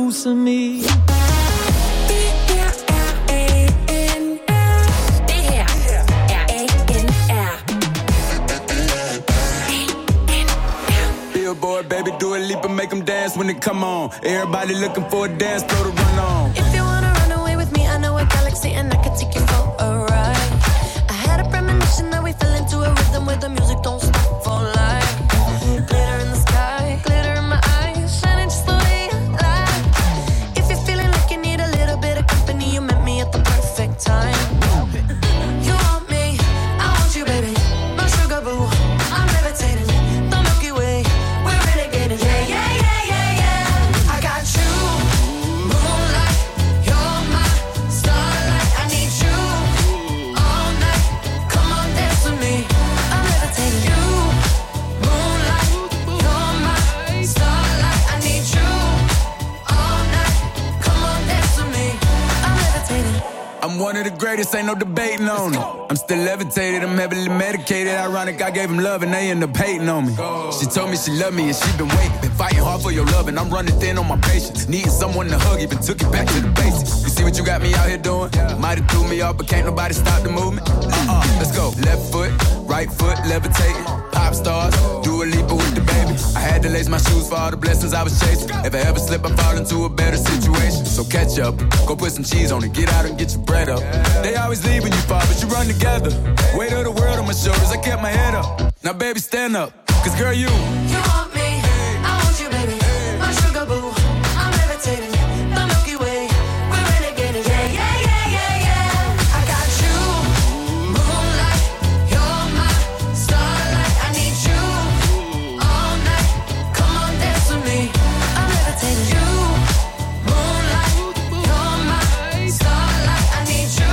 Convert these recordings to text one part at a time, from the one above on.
use of me. Billboard, baby, do a leap and make them dance when it come on. Everybody looking for a dance floor to run on. If you wanna run away with me, I know a galaxy and I can take you for a ride. I had a premonition that we fell into a rhythm where the music don't stop for life. Glitter in the sky, glitter in my eyes, shining just the way I like. If you're feeling like you need a little bit of company, you met me at the perfect time. You want me, I want you, baby. My sugar boo, I'm levitating. The Milky Way, we're renegading. Yeah, yeah, yeah, yeah, yeah. I got you, moonlight. You're my starlight. I need you all night. Come on, dance with me. I'm levitating. You, moonlight. You're my starlight. I need you all night. Come on, dance with me. I'm levitating. I'm one of the greatest, ain't no debating on it. I'm still levitated, I'm heavily medicated. Ironic, I gave them love and they end up hating on me. She told me she loved me and she been waiting. Been fighting hard for your love and I'm running thin on my patience. Needing someone to hug, even took it back to the basics. You see what you got me out here doing? Might have threw me off, but can't nobody stop the movement. Let's go. Left foot, right foot, levitating. Pop stars, do a leap with the baby. I had to lace my shoes for all the blessings I was chasing. If I ever slip, I fall into a better situation. So catch up, go put some cheese on it, get out and get your bread up. They always leave when you fall, but you run together. Weight of the world on my shoulders, I kept my head up. Now baby, stand up, cause girl, you want me, I want you, baby. My sugar boo, I'm levitating. The Milky Way, we're renegading. Yeah, yeah, yeah, yeah, yeah. I got you, moonlight. You're my starlight. I need you all night. Come on, dance with me. I'm levitating. You, moonlight. You're my starlight. I need you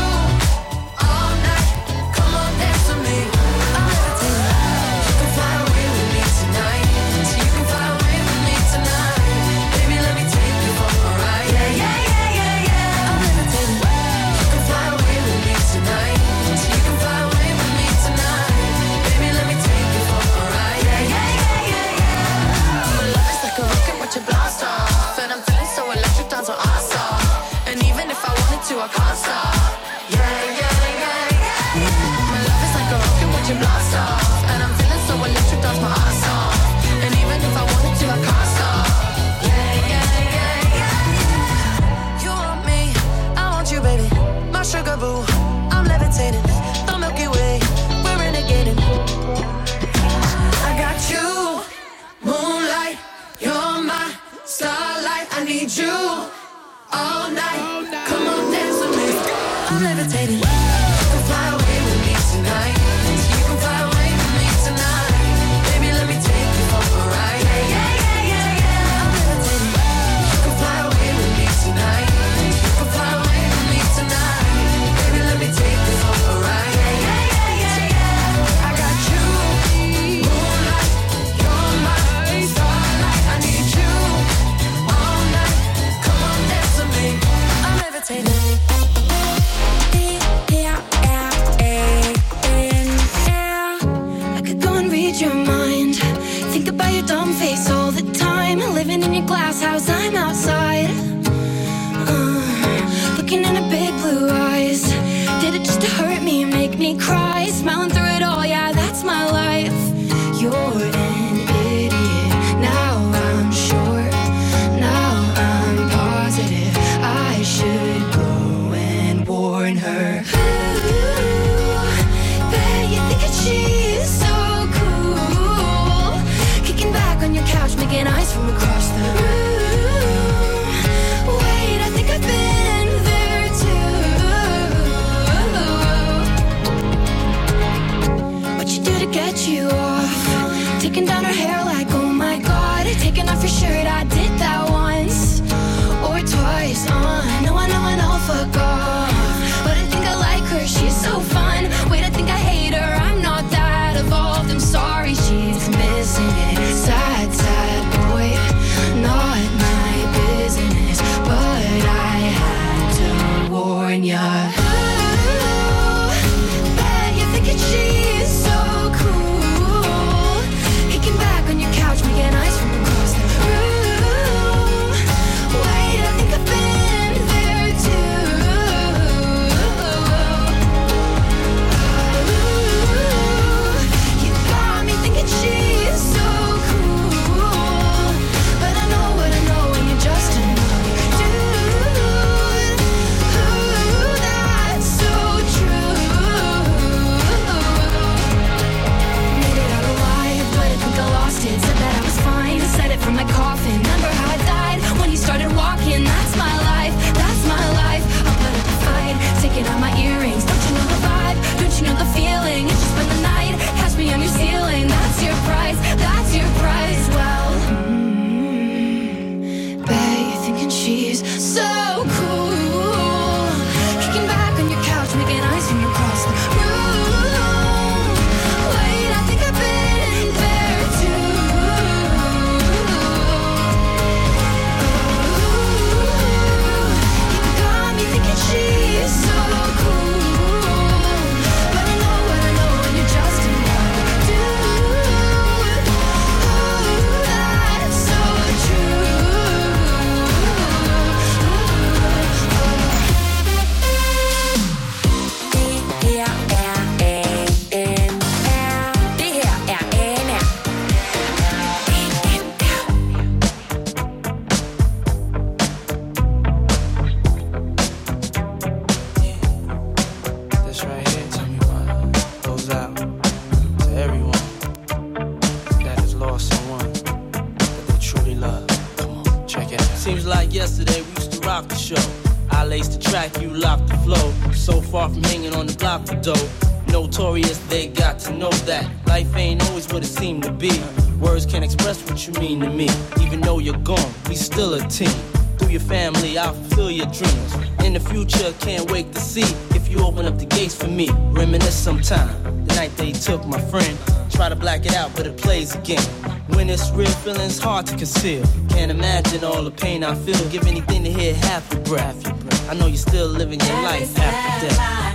all night. Come on, dance with me. I'm levitating. You can fly away with me tonight. You can fly away with me tonight. Baby, let me take you for a ride. Yeah, yeah, yeah, yeah, yeah. I'm levitating. You can fly away with me tonight. You can fly away with me tonight. Baby, let me take you for a ride. Yeah, yeah, yeah, yeah, yeah. My love is like a rocket, watch it blast off. And I'm feeling so electric, down to awesome. And even if I wanted to, I can't stop. Yeah, yeah, yeah, yeah. My love is like a rocket, watch it blast off. And I'm feeling so electric, down my ass off. And even if I wanted to, I can't stop. Yeah, yeah, yeah, yeah. You want me, I want you, baby. My sugar boo, I'm levitating. The Milky Way, we're renegading. I got you, moonlight. You're my starlight. I need you all night. Come on, dance with me. I'm levitating. You can fly away with me tonight. You can fly away with me tonight. Baby, let me take you for a ride. Yeah, yeah, yeah, yeah, yeah. I'm levitating. You can fly away with me tonight. You can fly away with me tonight. Baby, let me take you for a ride. Yeah, yeah, yeah, yeah, yeah. I got you, moonlight. You're my starlight. I need you all night. Come on, dance with me. I'm levitating. I could go and read your mind. Think about your dumb face all the time. Living in your glass house, I'm outside. Looking in her big blue eyes. Did it just to hurt me and make me cry? Smiling through it all, yeah, that's my life. You're an idiot. Now I'm sure. Now I'm positive. I should go and warn her. You think that she's so cool, kicking back on your couch, making eyes from across the room. Wait, I think I've been there too. What you do to get you off? Taking down her hair like, oh my god. Taking off your shirt, I did that once or twice. I know, fuck off. But I think I like her, she's so fun. Wait, I think I hate her, I'm not that evolved. I'm sorry, she's missing it. Sad, sad boy, not my business. But I had to warn ya. Ooh, bet you're thinking she's so cool, kicking back on your couch, making eyes from across the room. Wait, I Seems like yesterday we used to rock the show. I laced the track, you locked the flow. So far from hanging on the block for dough. Notorious, they got to know that life ain't always what it seemed to be. Words can't express what you mean to me. Even though you're gone, we still a team. Through your family, I'll fulfill your dreams. In the future, can't wait to see if you open up the gates for me. Reminisce sometime, the night they took my friend. Try to black it out, but it plays again. When it's real, feeling's hard to conceal. Can't imagine all the pain I feel. Give anything to hear half your breath. I know you're still living your life after death.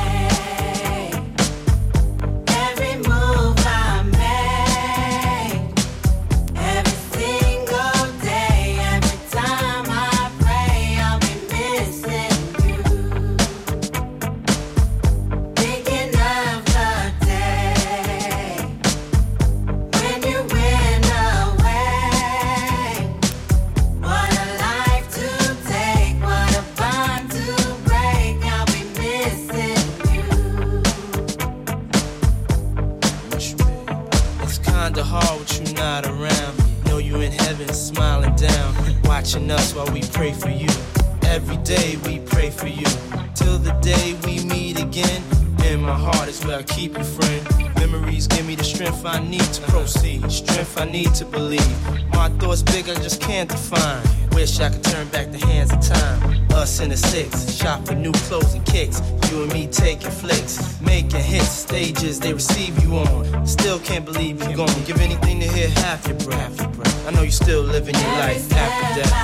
Watching us while we pray for you. Every day we pray for you. Till the day we meet again. In my heart is where I keep you, friend. Memories give me the strength I need to proceed. Strength I need to believe. My thoughts big, I just can't define. Wish I could turn back the hands of time. Us in the six, shop for new clothes and kicks. You and me taking flicks, making hits, stages they receive you on. Still can't believe you're gone. Give anything to hear half your breath. I know you're still living your life after death.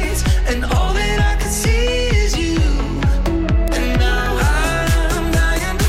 Dying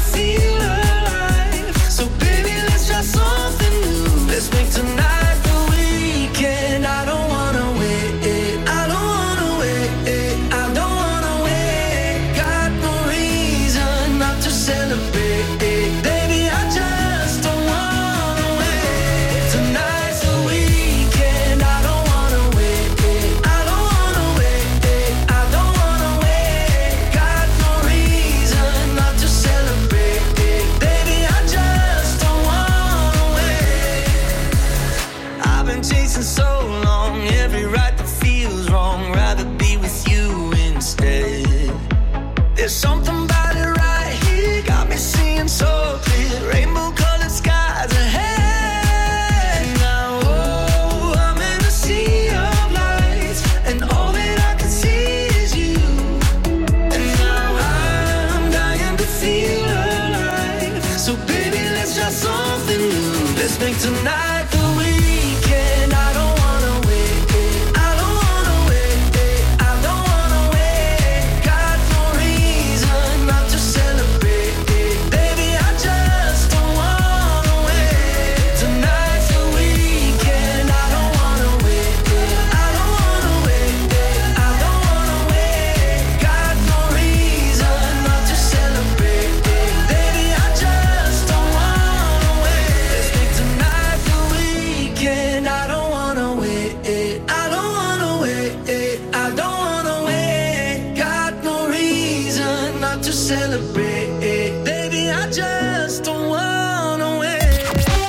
celebrate. Baby, I just don't wanna wait.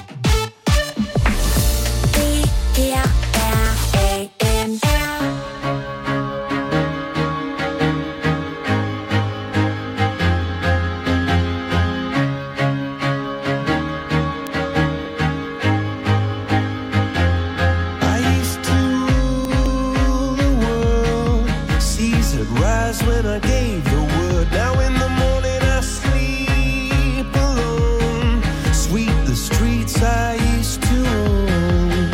When I gave the word, now in the morning I sleep alone. Sweep the streets I used to own.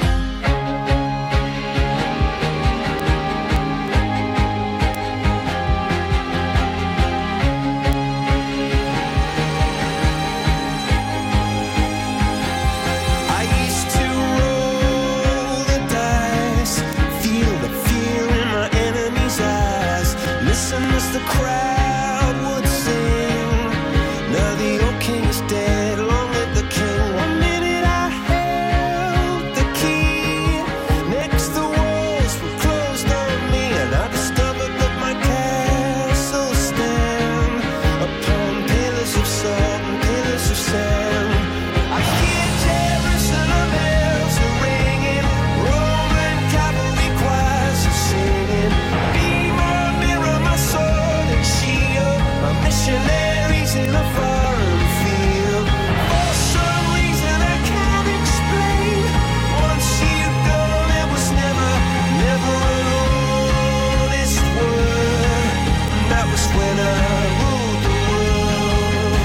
I used to roll the dice, feel the fear in my enemy's eyes. Listen as the crowd would sing. Now the old king is dead, long live the king. 1 minute I held the key. Next the walls were closed on me, and I discovered that my castle stand upon pillars of salt and pillars of sand. I hear Jerusalem bells are ringing, Roman cavalry choirs are singing. Be my mirror, my sword and shield, my missionaries in a foreign field. For some reason I can't explain, once you've gone it was never, never an honest word. And that was when I ruled the world.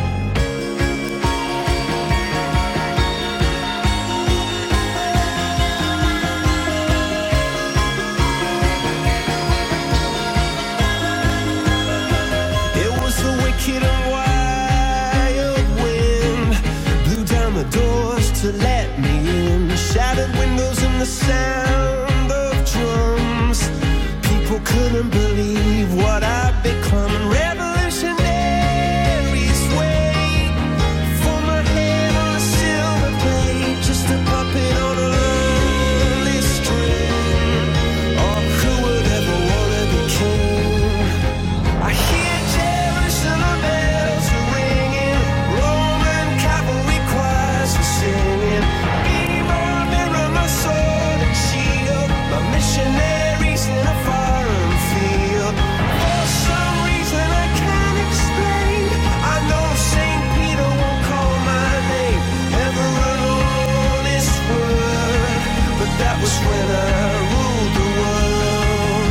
It was the wicked and wild wind, blew down the doors to let me in. Shattered windows and the sound of drums. People couldn't believe what I'd become. And revolutionaries wait for my head on a silver plate, just a puppet on a lonely string. Oh, who would ever wanna be king? I hear Jerusalem bells are ringing, Roman cavalry choirs are singing. Be my mirror, my sword and shield, my missionaries in a foreign field. For some reason I can't explain, I know St. Peter won't call my name, never an honest word. But that was when I ruled the world.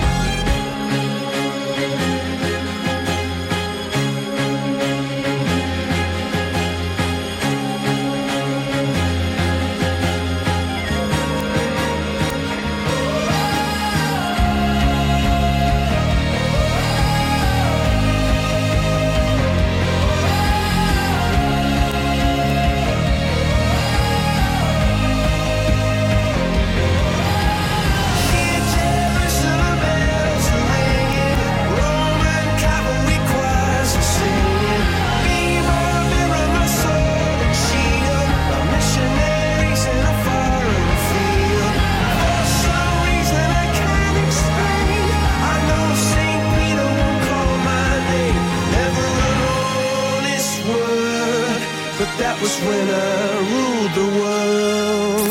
Hear Jerusalem bells are ringing, Roman cavalry choirs are singing. Be my mirror, my sword and shield, my missionaries in a foreign field. For some reason I can't explain, I know St. Peter won't call my name, never an honest word. But that was when I ruled the world.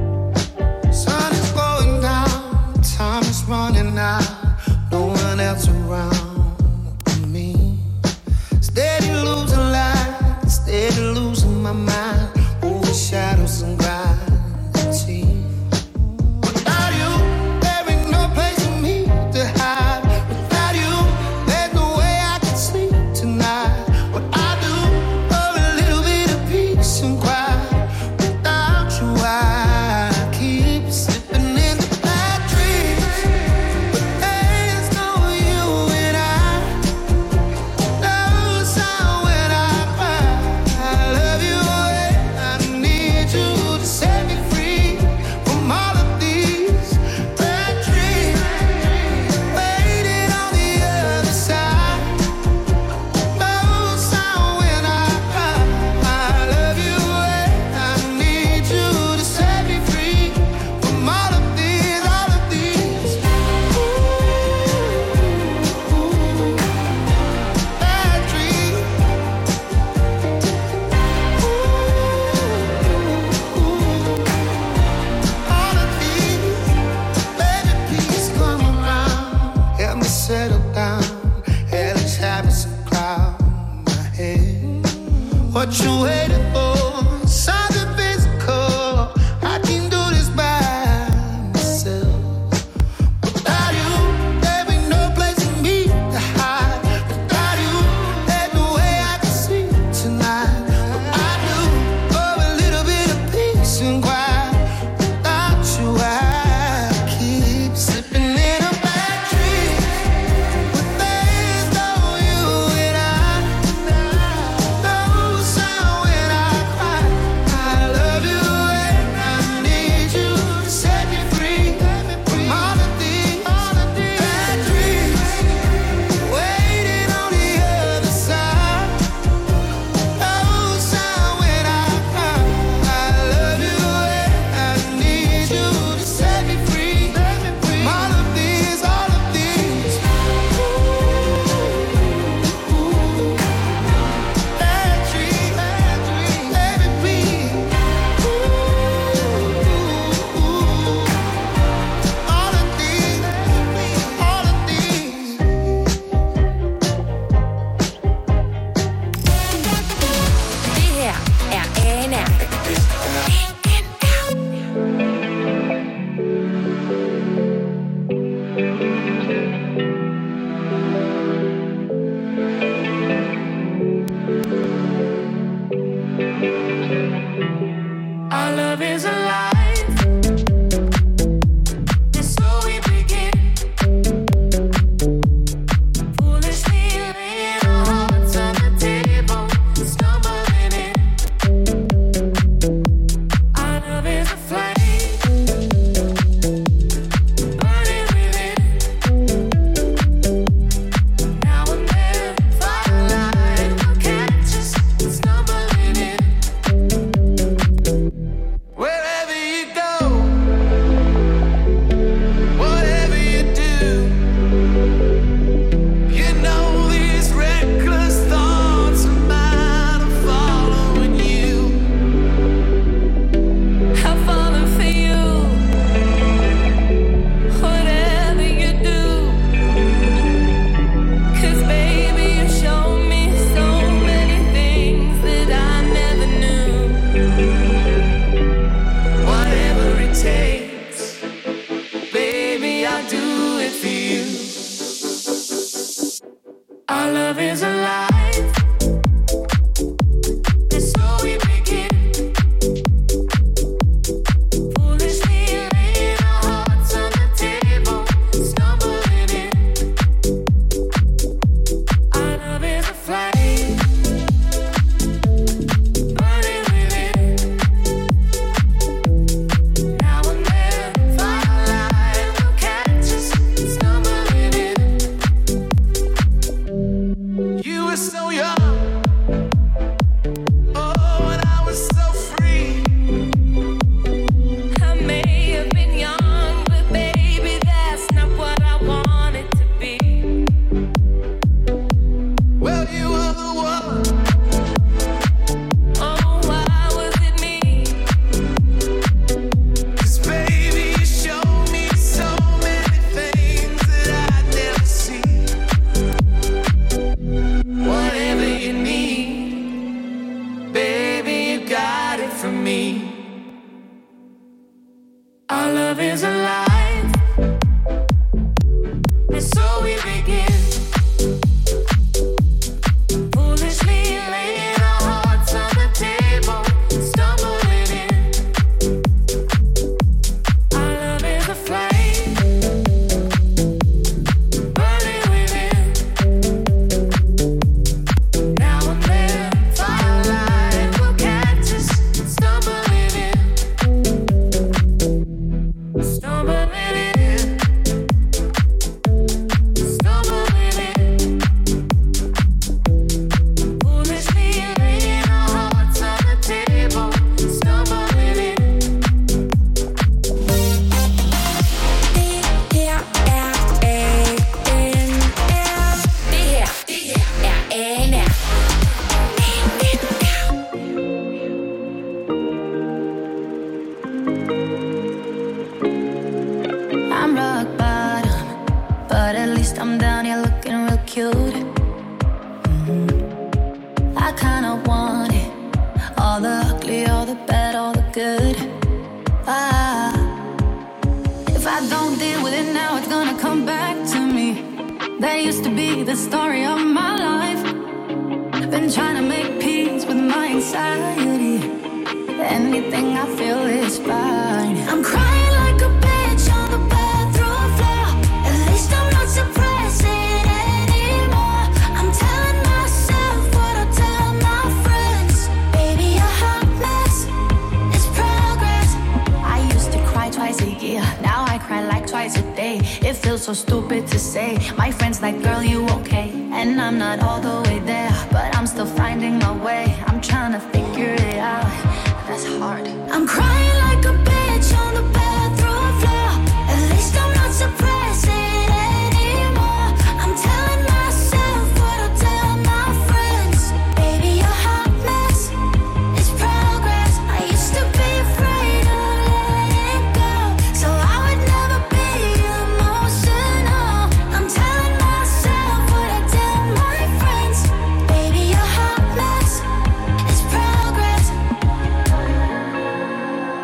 Sun is going down, time is running out. No one else love is alive. And so we begin. Foolishly laying our hearts on the table, stumbling in. Our love is a flame, burning within. Now and then, firelight will catch us stumbling in. Wherever you go, whatever you do, you know these reckless thoughts of mine are following you. I'm falling for you. Whatever you do, 'cause baby you show me so many things that I never knew. Whatever it takes, baby, I'll do it for you. Our love is alive, and so we begin. Foolishly laying our hearts on the table, stumbling in. Our love is a flame, burning within. Now and then, firelight will catch us stumbling in. You were so young, oh, and I was so free. I may have been young, but baby, that's not what I wanted to be. Well, you were the one. Oh, why was it me? 'Cause baby, you showed me so many things that I'd never see. Whatever you need, baby, you got it from me. Our love is alive, and so we begin. Foolishly laying our hearts on the table, stumbling in. Our love is a flame, burning within. Now and then, firelight will catch us stumbling in. Stumbling in. Stumbling in. Foolishly laying our hearts on the table, stumbling in. I'm rock bottom, but at least I'm down here looking real cute. I kinda want it, all the ugly, all the bad, all the good. If I don't deal with it now, it's gonna come back to me. That used to be the story of my life. Been trying to make peace with my anxiety. Anything I feel is fine. I'm crying like a bitch on the bathroom floor. At least I'm not suppressing anymore. I'm telling myself what I tell my friends. Baby, a hot mess is progress. I used to cry twice a year. Now I cry like twice a day. It feels so stupid to say. My friends like, girl, you okay? And I'm not all the way there, but I'm still finding my way. I'm trying to figure it out. That's hard. I'm crying like a bitch on the bathroom floor. At least I'm not suppressing anymore. I'm telling myself what I tell my friends. Baby, a hot mess is progress. I used to be afraid of letting go, so I would never be emotional. I'm telling myself what I tell my friends. Baby, a hot mess is progress.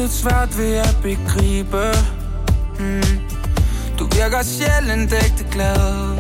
lidt svært ved at begribe. Du virker sjældent ægte glad.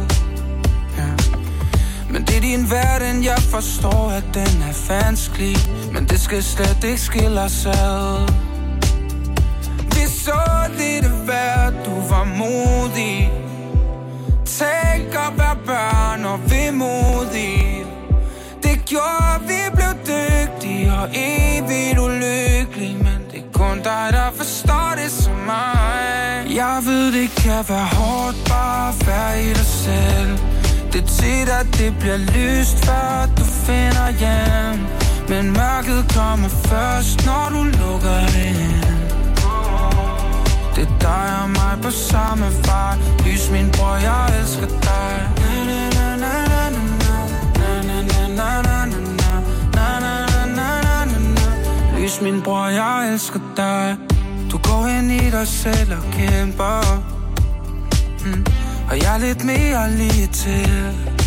Men det er din verden, jeg forstår, at den er vanskelig. Men det skal slet ikke skille os ad. Vi så lidt værd, du var modig. Tænk at være børn og vemodige. Det gjorde, vi blev dygtige og evigt ulykkelige. Men det er kun dig, der forstår det som mig. Jeg ved, det kan være hårdt bare at være i dig selv. Det er tit, at det bliver lyst, før du finder hjem. Men mørket kommer først, når du lukker det ind. Det er dig og mig på samme vej. Lys min bror, jeg elsker dig. Lys min bror, jeg elsker dig. Du går ind i dig selv og kæmper. Og jeg er lidt mere lige til.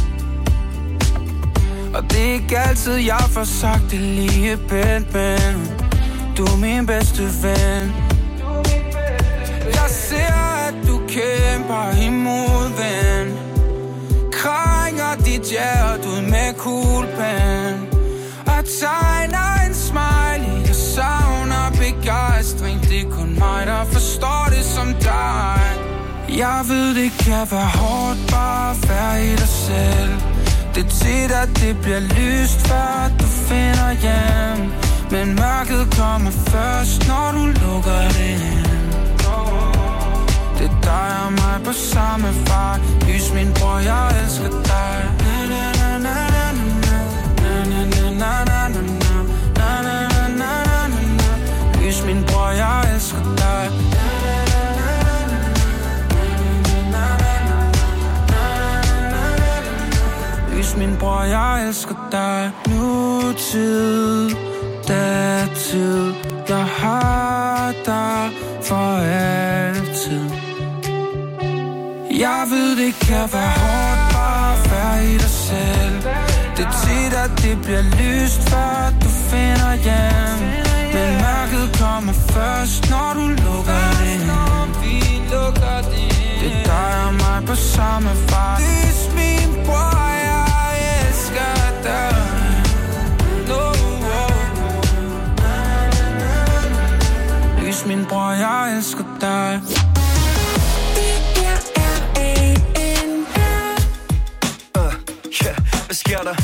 Og det er ikke altid, jeg får sagt det lige pænt, men du er min bedste ven. Jeg ser, at du kæmper imod, ven. Krænger dit hjerte ud med kuglepen. Og tegner en smiley. Jeg savner begejstring. Det er kun mig, der forstår det som dig. Jeg ved, det kan være hårdt bare at være i dig selv. Det er tit, at det bliver lyst, før du finder hjem. Men mørket kommer først, når du lukker det ind. Det er dig og mig på samme vej. Lys min bror, jeg elsker dig. Lys min bror, jeg elsker dig. Lys min bror, jeg elsker dig. Nutid, datid, jeg har dig for altid. Jeg ved, det kan være hårdt bare at være i dig selv. Det er tit, at det bliver lyst, før du finder hjem. Men mørket kommer først, når du lukker det ind. Det er dig og mig på samme vej. Lys min bror, jeg elsker dig. Lys min bror, jeg elsker dig. Hvad sker der?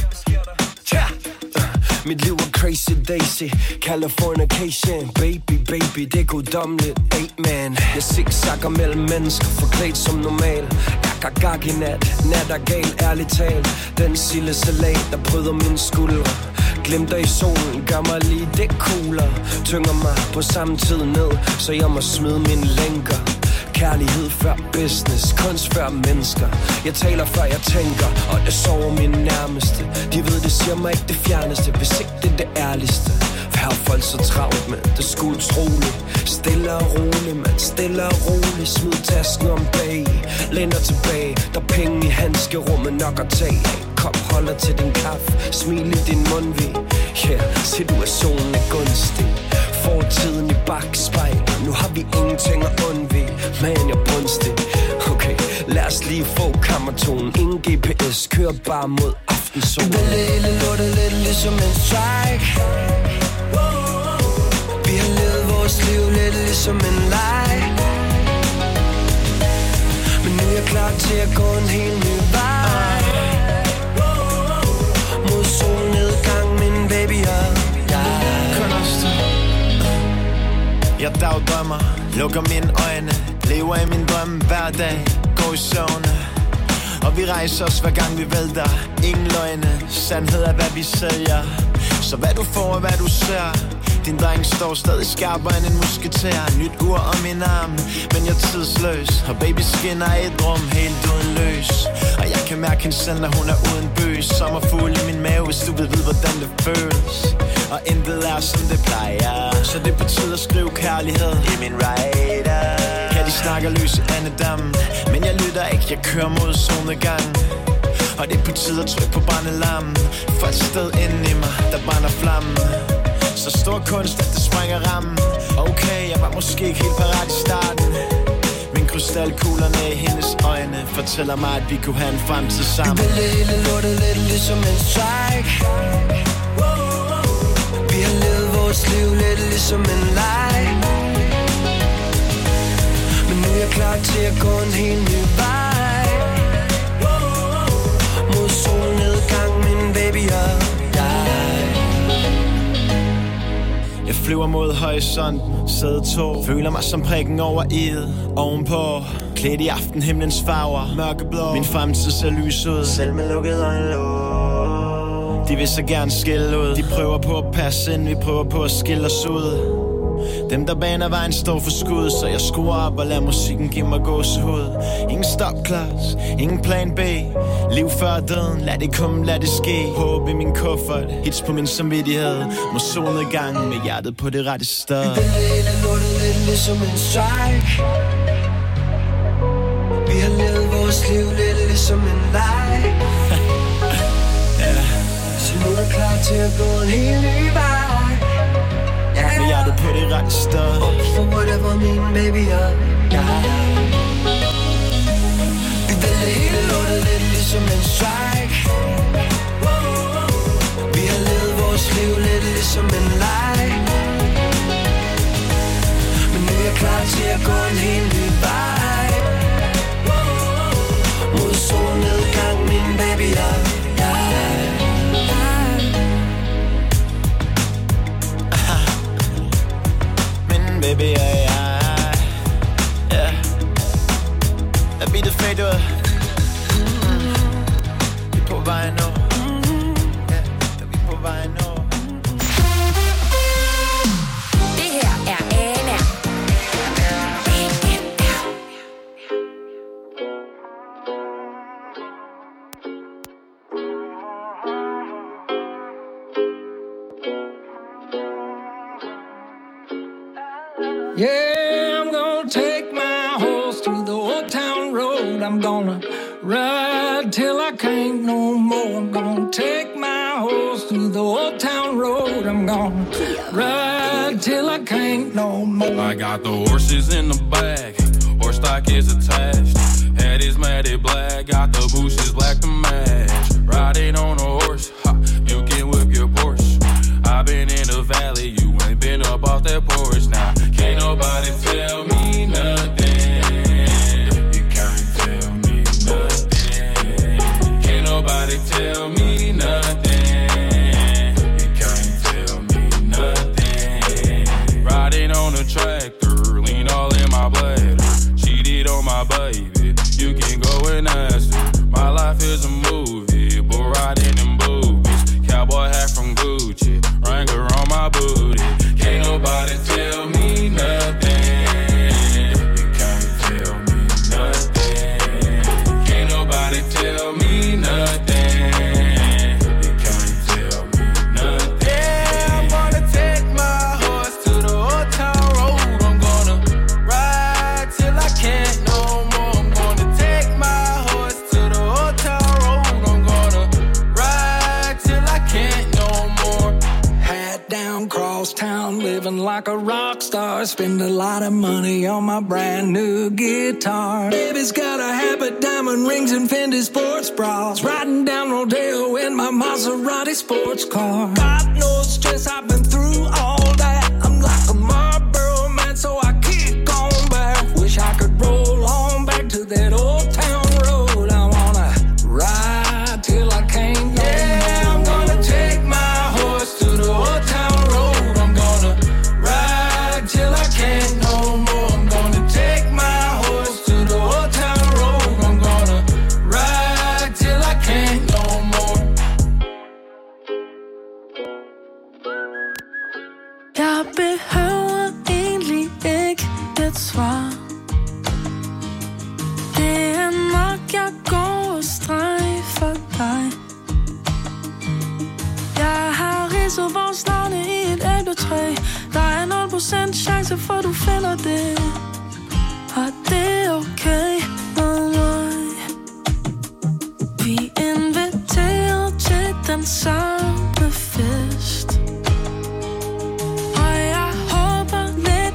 Mit liv er crazy daisy, Californication. Baby, baby, det er guddommeligt, amen. Jeg zigzagger mellem mennesker, forklædt som normal. Gag i nat er gal, ærligt talt. Den sildesalat, der bryder mine skuldre. Glimter i solen, gør mig lige det coolere. Tynger mig på samme tid ned, så jeg må smide mine lænker. Kærlighed før business, kunst før mennesker. Jeg taler før jeg tænker, og det sover mine nærmeste. De ved, det siger mig ikke det fjerneste, hvis ikke det er det ærligste. For her er folk så travlt, men det skulle utroligt. Stille og roligt, man, stille og roligt. Smid tasken om bag, lænder tilbage. Der er penge i handskerummet nok at tage. Kop holder til din kaffe, smil i din mundvig. Situationen er gunstig. Fortiden i bakspejlet. Nu har vi ingenting at undvige. Man, jeg er brunstig. Okay, lad os lige få kammertonen. Ingen GPS, kører bare mod aftensol. Det hele lortet lidt ligesom en strike. Vi har levet vores liv lidt ligesom en leg. Men nu er jeg klar til at gå en helt ny vej. Mod solnedgang, min baby og jeg. Jeg dagdrømmer, lukker mine øjne. Lever i min drøm hver dag, går i søvne. Og vi rejser os hver gang vi vælter. Ingen løgne, sandhed er hvad vi sælger. Så hvad du får og hvad du ser. Din dreng står stadig skarpere end en musketær. Nyt ur om min arm, men jeg er tidsløs. Og baby skinner i et rum helt uden løs. Og jeg kan mærke hende selv, når hun er uden bøs. Sommerfugl i min mave, hvis du vil vide hvordan det føles. Og intet er som det plejer. Så det betyder at skrive kærlighed i min rider. Ja, de snakker løse andedam, men jeg lytter ikke, jeg kører mod solnedgang. Og det betyder tryk på brændelammen. For et sted inde i mig, der brænder flammen. Så stor kunst, at det sprænger rammen. Okay, jeg var måske ikke helt parat i starten, men krystalkuglerne i hendes øjne fortæller mig, at vi kunne have en fremtid sammen. Vi vælger hele lortet lidt ligesom en strike. Vi har levet vores liv lidt ligesom en leg. Men nu er jeg klar til at gå en helt ny vej. Mod solnedgang, min baby og dig. Jeg flyver mod horisonten, sæde 2. Føler mig som prikken over i'et. Ovenpå, klædt i aftenhimlens farver, mørkeblå. Min fremtid ser lys ud, selv med lukket øjenlåg. De vil så gerne skille ud. De prøver på at passe ind, vi prøver på at skille os ud. Dem der baner vejen står for skud, så jeg skruer op og lader musikken give mig gåsehud. Ingen stopklods, ingen plan B. Liv før døden, lad det komme, lad det ske. Håb i min kuffert, hits på min samvittighed. Mod solnedgangen med hjertet på det rette sted. Vi vælger hele lortet lidt ligesom en strike. Vi har levet vores liv lidt ligesom en leg. Så nu er jeg klar til at gå en helt ny vej. Med hjertet på det rette sted. For whatever min baby og jeg. Vi vælger hele lortet lidt ligesom en strike. Vi har levet vores liv lidt ligesom en leg. Men nu er jeg klar til at gå en helt ny vej. Mod solnedgang, min baby og jeg. Baby, yeah. Lad beatet fade ud. Vi er på vej nu. Ja, vi er på vej nu. Det her er Anna. Yeah, I'm gonna take my horse to the old town road. I'm gonna ride till I can't no more. I'm gonna take my horse to the old town road. I'm gonna ride till I can't no more. I got the horses in the back, horse stock is attached. Head is matted black, got the bushes black to match. Riding on a horse, ha, you can whip your Porsche. I've been in the valley, you ain't been up off that porch now. Can't nobody tell me nothing. You can't tell me nothing. Can't nobody tell me nothing. You can't tell me nothing. Riding on a tractor, lean all in my bladder. Cheated on my baby, you can go and ask her. My life is a movie, but riding in boobies. Cowboy hat from Gucci, Wrangler on my booty. Can't nobody tell me nothing. You can't tell me nothing. Can't nobody tell me nothing. You can't tell me nothing. Yeah, I'm gonna take my horse to the old town road. I'm gonna ride till I can't no more. I'm gonna take my horse to the old town road. I'm gonna ride till I can't no more. Hat down, cross town, living like a rock star. Spend a lot of money on my brand new guitar. Baby's got a habit, diamond rings and Fendi sports bras. Riding down Rodeo in my Maserati sports car. God knows stress, I've been through all that. I'm like a Marlboro man, so I kick on back. Wish I could roll on back to that old town road. I wanna ride till I can't no more. I'm gonna take my horse to the old town road. I'm gonna ride till I can't no more. I'm gonna take my horse to the old town road. I'm gonna ride till I can't no more. Jeg behøver egentlig ikke et svar. Det er nok, jeg går og strejfer dig. Jeg har ridset vores navne i et æbletræ. Der er 0% chance for, du finder det. Og det er okay med mig. Vi inviterer til den samme fest. Og jeg håber lidt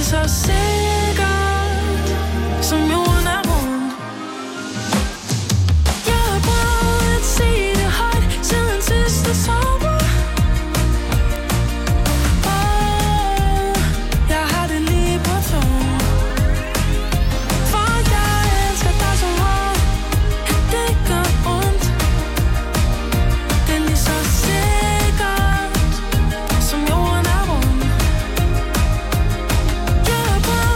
så sikkert, som jorden er rund. Jeg har prøvet at sige det højt siden sidste sommer. Jeg har det lige på tungen. For jeg elsker dig så meget, at det gør ondt. Det er lige så sikkert, som jorden er rund. Jeg har prøvet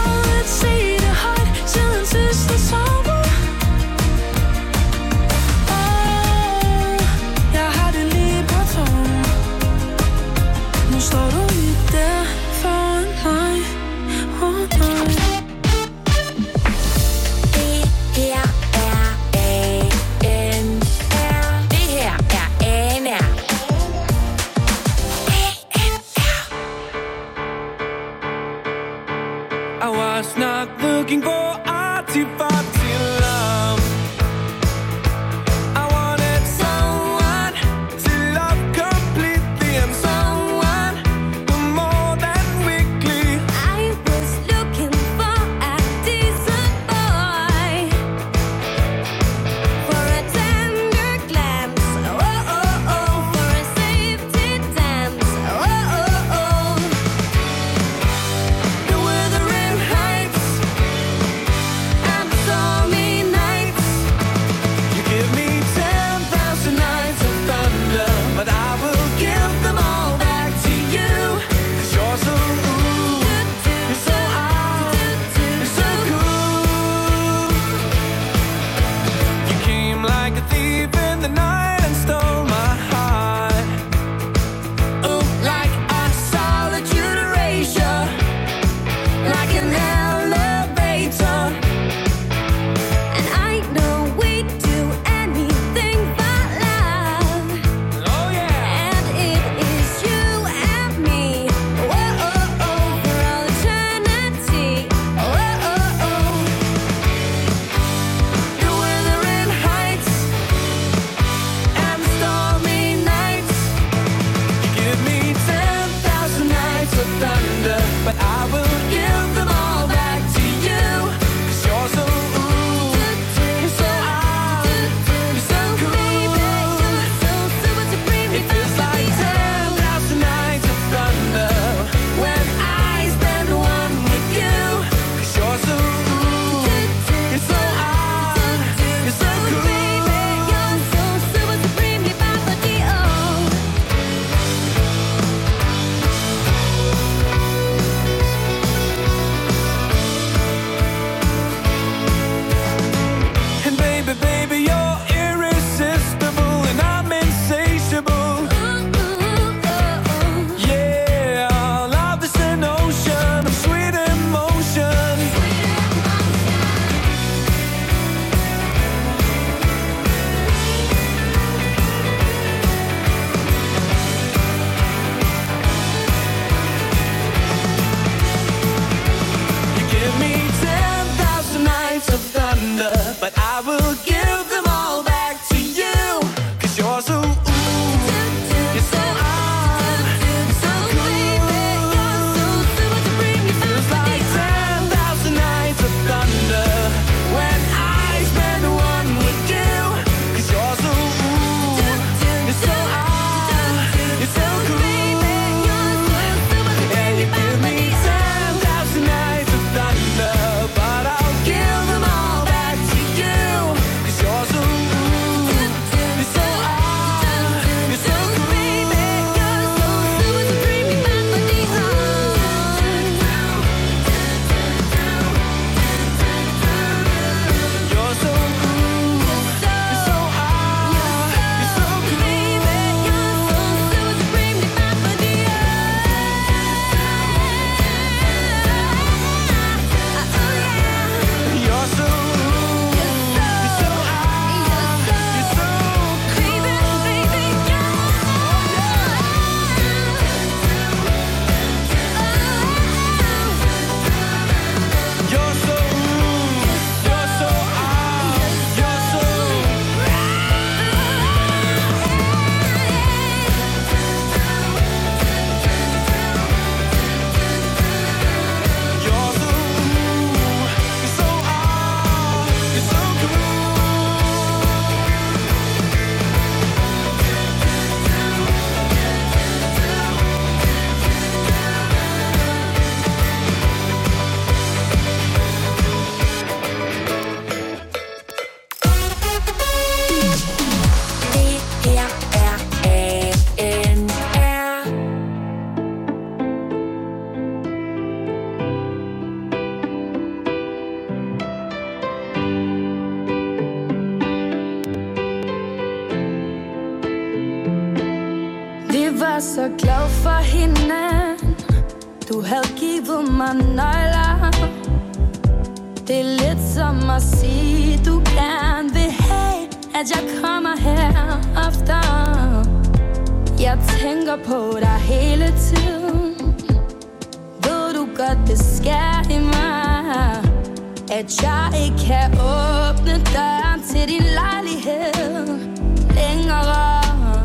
var så glad for hinanden. Du havde givet mig nøgler. Det er lidt som at sige, du gerne vil have, at jeg kommer her ofte. Jeg tænker på dig hele tiden. Ved du godt, det sker i mig, at jeg ikke kan åbne døren til din lejlighed længere.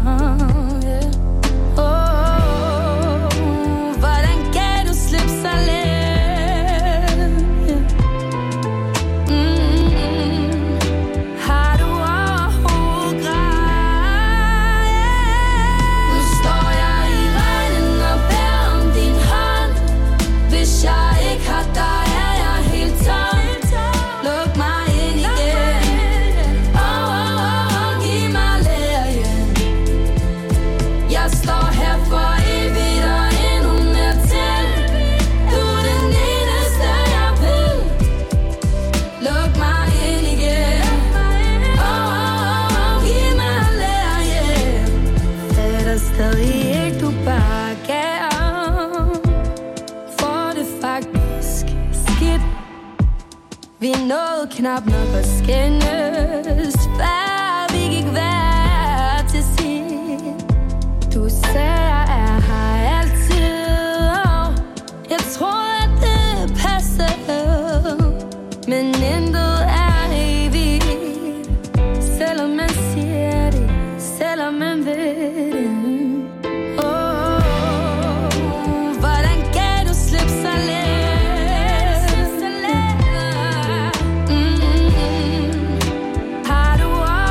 Hvordan gav du slip så let? Har du overhovedet grej? Nu står jeg i regnen og bærer om din hånd. Hvis jeg ikke har dig, er jeg helt tom. Luk mig ind igen. Giv mig lærgen. Jeg står her for evigt og endnu mere til. Du er den eneste, jeg vil. Luk mig ind igen. Giv mig lærgen. Er der stadig ikke, du bare gav? For det faktisk skidt. Vi nåede knap nok at skændes, før vi gik hver til sin. Du sagde, jeg er her altid, og jeg troede, at det passede. Men intet er evigt, selvom man siger det, selvom man ved det. Hvordan gav du slip så let? Har du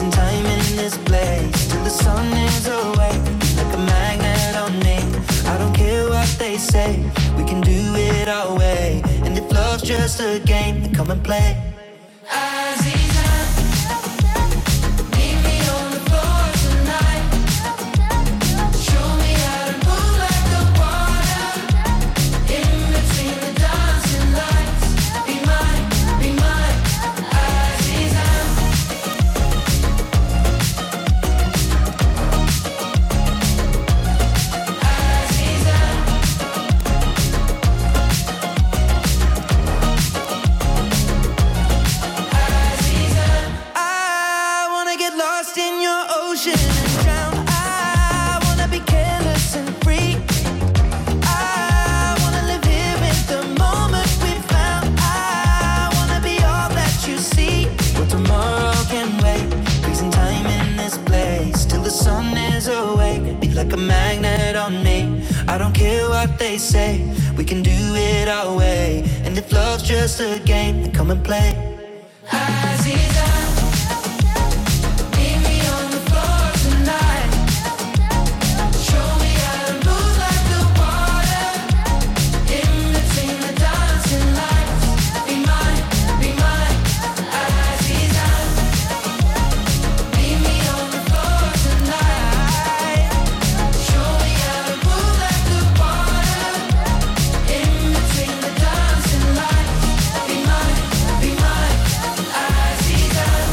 freezing time in this place till the sun is awake, like a magnet on me. I don't care what they say, we can do it our way. And if love's just a game, then come and play. Like a magnet on me. I don't care what they say, we can do it our way. And if love's just a game, then come and play. Aziza, meet me on the floor tonight. Show me how to move like the water in between the dancing lights. Be mine, Aziza. Meet me on the floor tonight. Show me how to move like the water in between the dancing lights. Be mine, Aziza.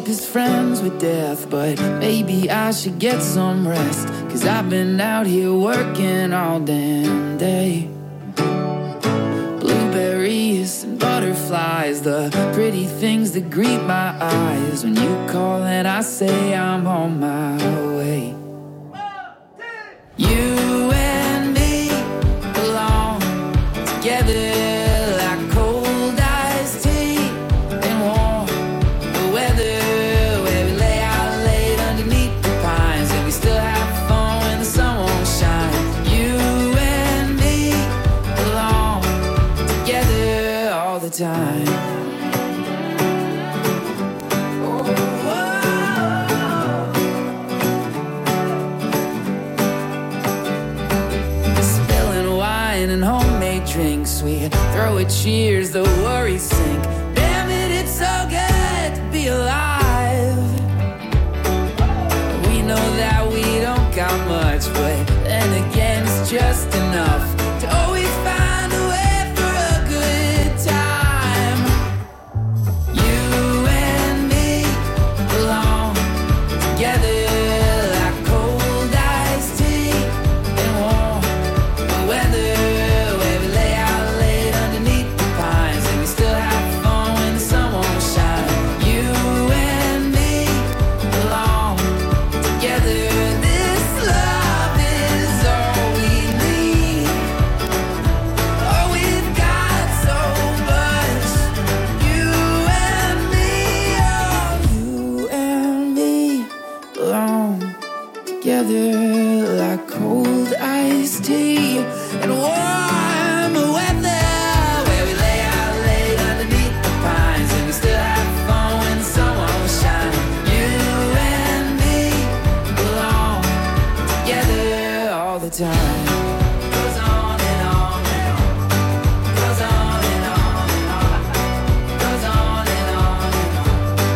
sleep is friends with death, but maybe I should get some rest, 'cause I've been out here working all damn day. Blueberries and butterflies, the pretty things that greet my eyes. When you call and I say I'm on my way. You and me belong together like cold iced tea and warm the weather, where we lay out late underneath the pines, and we still have fun when the sun won't shine. You and me belong together all the time. And homemade drinks, we throw a cheers, the worries sink. Damn it, it's so good to be alive. We know that we don't got much, but then again it's just enough to always find a way for a good time. You and me belong together like cold iced tea and warm the weather. Like cold iced tea and warm weather, where we lay out late underneath the pines, and we still have fun when the sun won't shine. You and me belong together all the time. Goes on and on and on. Goes on and on and on. Goes on and on and on.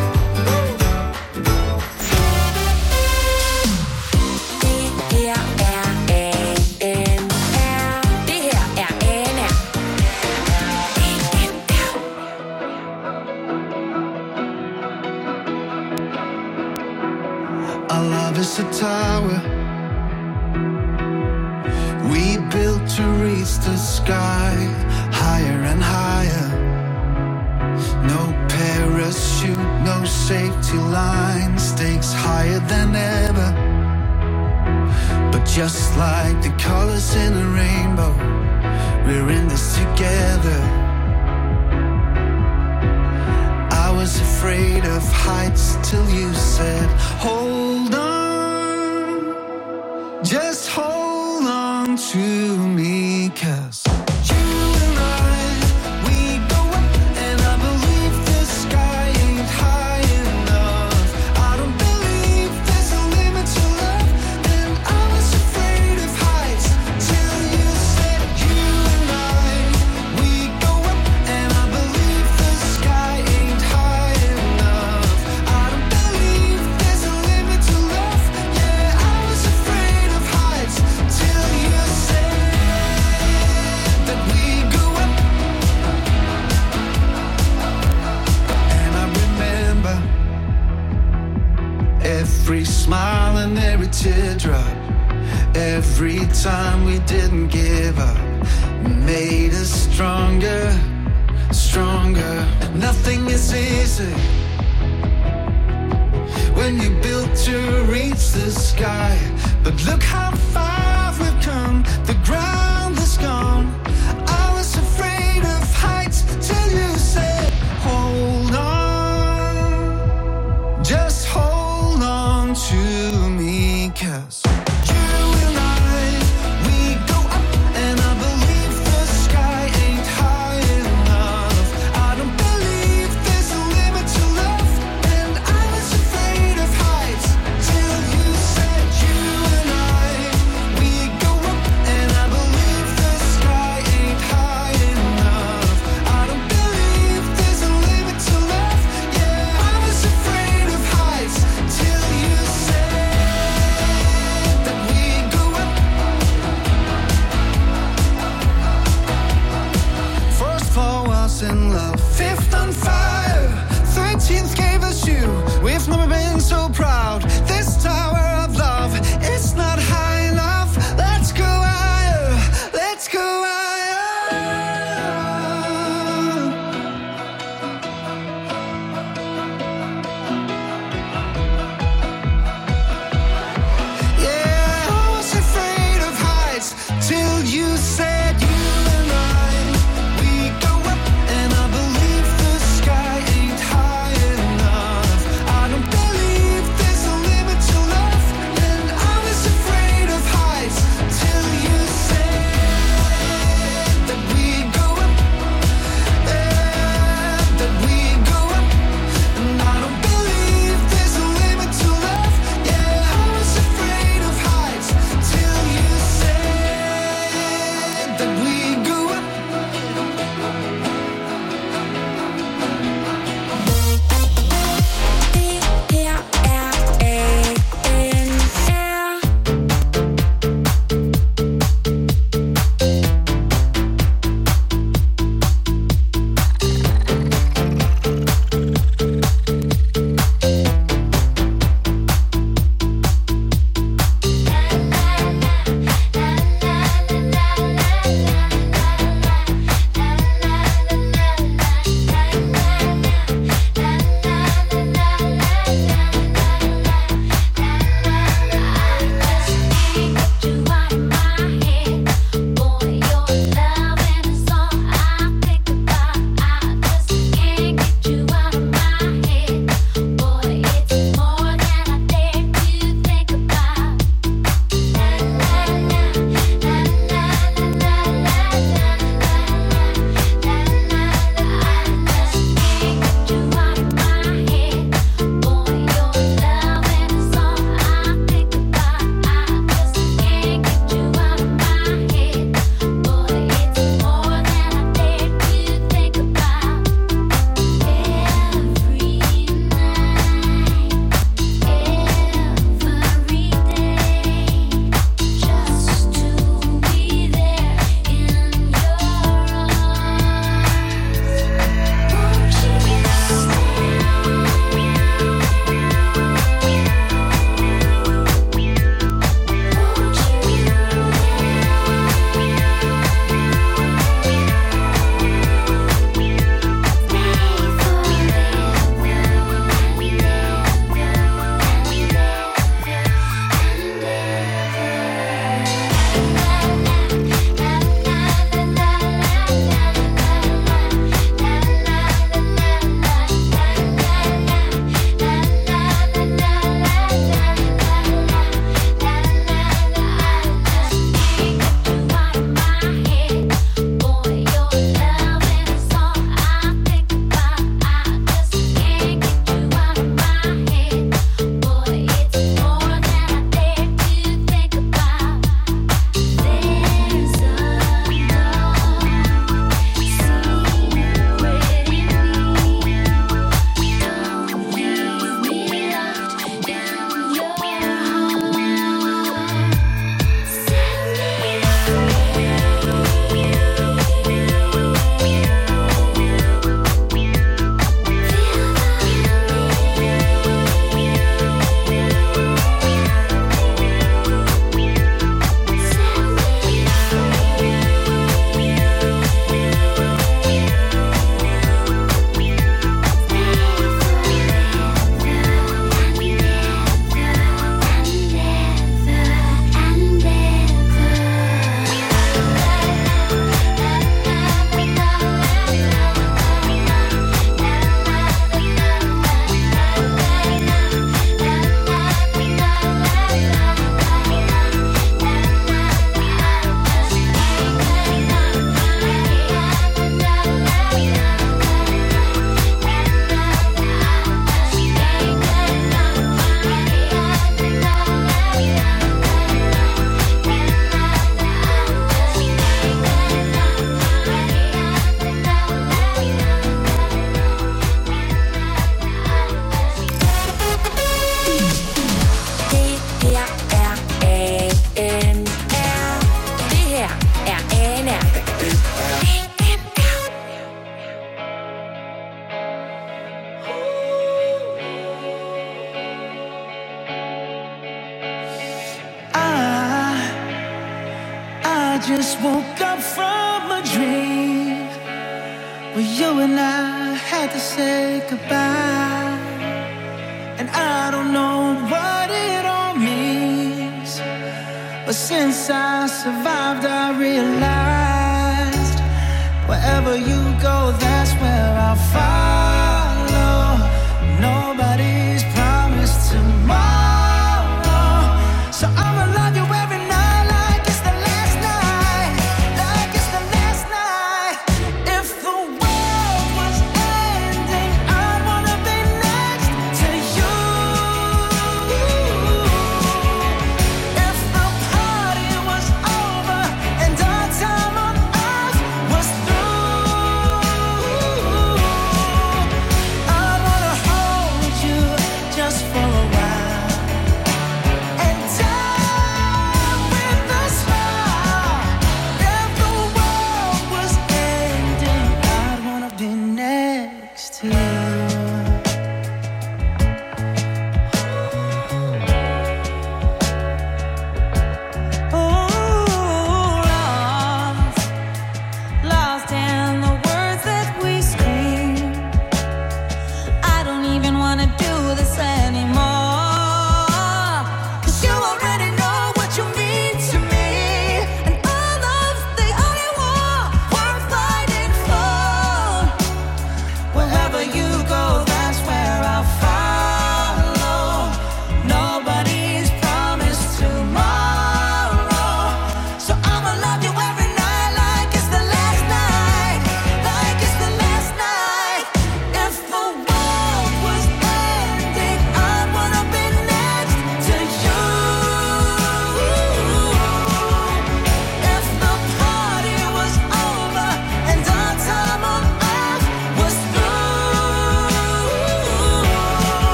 It's a tower we built to reach the sky, higher and higher. No parachute, no safety line, stakes higher than ever. But just like the colors in a rainbow, we're in this together. I was afraid of heights till you said, hold on. Just hold on to me, 'cause you and I, we go up, and I believe the sky ain't high enough. I don't believe there's a limit to love, and I was afraid of heights till you said, you and I, we go up, and I believe the sky ain't high enough. I don't believe there's a limit to love. Yeah, I was afraid of heights till you said that we go up. And I remember every smile and every teardrop, every time we didn't give up, made us stronger, stronger. Nothing is easy when you built to reach the sky, but look how far we've come, the ground is gone. I was afraid of heights till you said, hold on, just hold on to me, 'cause you and I, we go up, and I believe the sky ain't high enough. I don't believe there's a limit to love, and I was afraid of heights till you said, you and I, we go up, and I believe just woke up from a dream where you and I had to say goodbye. And I don't know what it all means, but since I survived I realized wherever you go, that's where I'll follow. Nobody's promised tomorrow, so I'ma love you every night like it's the last night, like it's the last night. If the world was ending, I'd wanna be next to you. If the party was over and our time on earth was through, I'd wanna hold you just for a while and die with a smile. If the world was ending, I'd wanna be next to you.